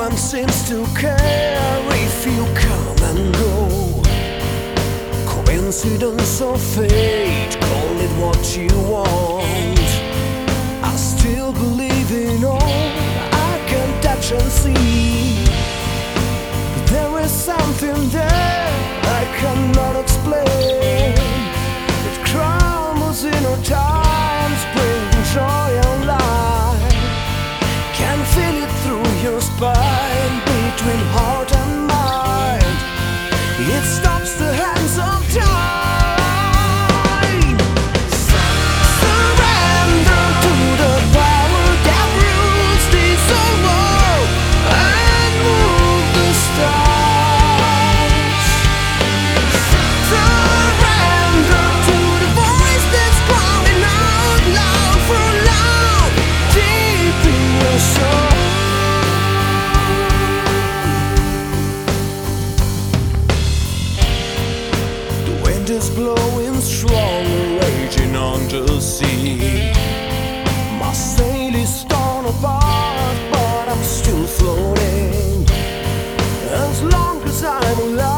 one seems to care if you come and go. Coincidence or fate, call it what you want. I still believe in all I can touch and see. But there is something there I cannot explain. It crumbles in our times, bringing joy and light. Can feel it through your spine, between heart and mind. It stops the hands of time. Surrender to the power that rules this whole world and move the stars. Surrender to the voice that's calling out loud for love deep in your soul. Is blowing strong, raging on the sea. My sail is torn apart, but I'm still floating. As long as I'm alive,